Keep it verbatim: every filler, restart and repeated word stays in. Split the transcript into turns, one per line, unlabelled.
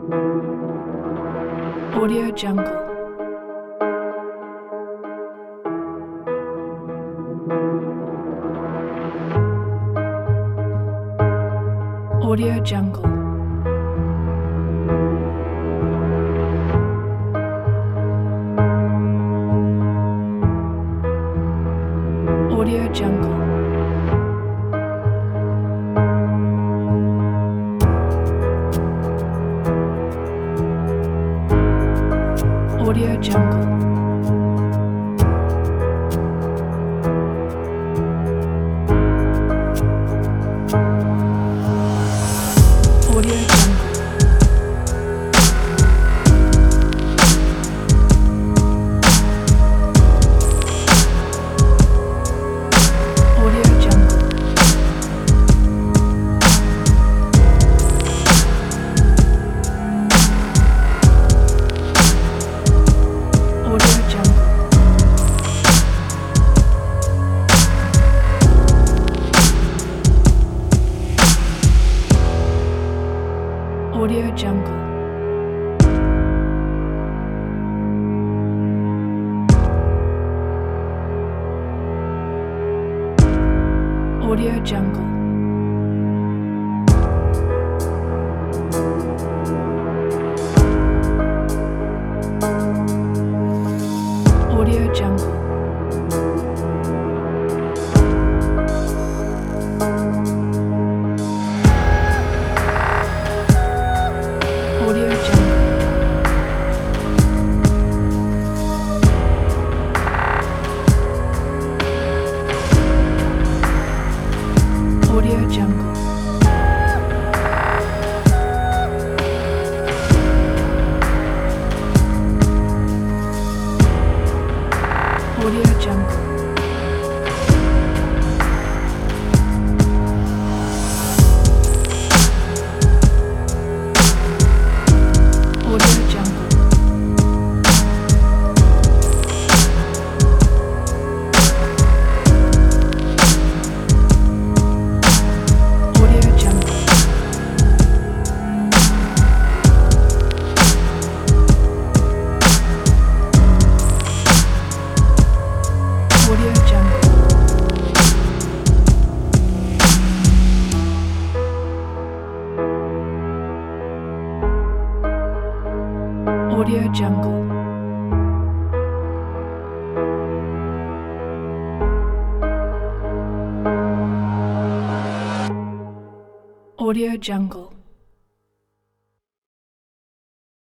Audio Jungle. Audio Jungle. Audio Jungle. Audio Jungle. Audio Jungle. Audio Jungle. Audio Jungle. Audio Jungle. Audio Jungle. Audio Jungle. Audio Jungle. Audio Jungle. Audio Jungle. Audio Jungle. Audio Jungle. Audio Jungle. Audio Jungle. Audio Jungle.